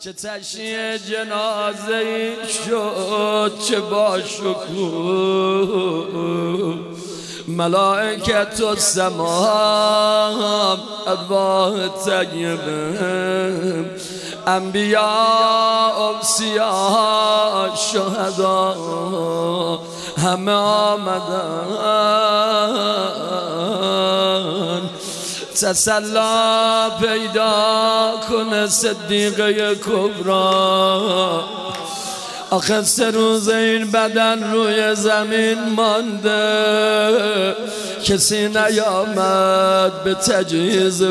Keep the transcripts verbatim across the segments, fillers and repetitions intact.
چه تشییع جنازه ای شد چه با شکوه ملائکت و سما ارواح طیبه انبیاء و سیاه شهدا همه آمدن تسلا پیدا کنه صدیقه کبرا آخه سه روز این بدن روی زمین مانده کسی نیامد به تجهیز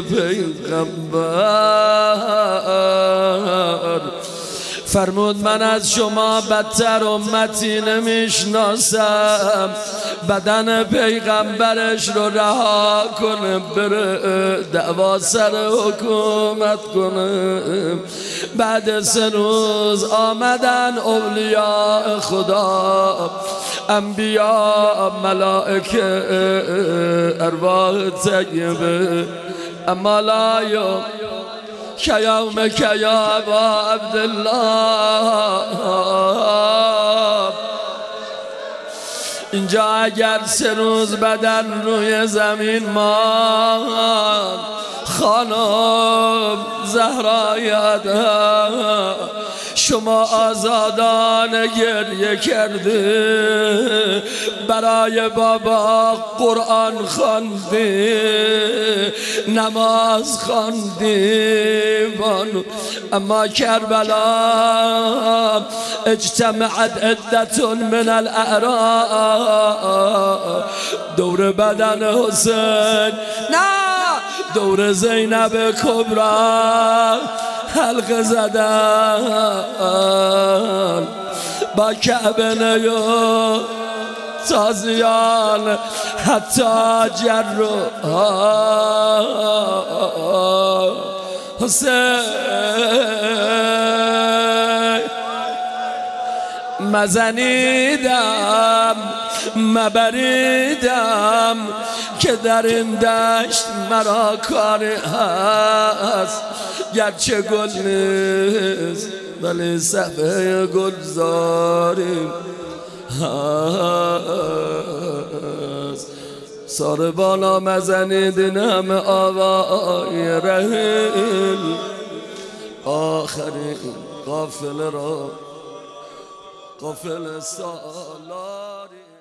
پیغمبر فرمود من از شما بدتر امتی نمیشناسم بدن پیغمبرش رو رها کنه بره دعوا سر حکومت کنه. بعد سه روز آمدن اولیاء خدا انبیاء ملائکه ارواح طیبه اما لا یوم که یوم که یا ابا عبدالله اینجا اگر سه روز بدن روی زمین ماند خانم زهرای ادهم شما آزادانه گریه کرده برای بابا قرآن خواندی نماز خواندی بانو اما کربلا اجتمعت عدت من الاعراب دور بدن حسین نه دور زینب کبرا حلقه زدن با کعبه نیو تازیان حتی جرو حسین مزنیدم مبریدم که در این دشت مرا کاری هست گرچه گل نیست ولی صفحه گلزاری هست سار بالا مزنیدین همه آوای رحیل آخرین قافل را قافل سالاری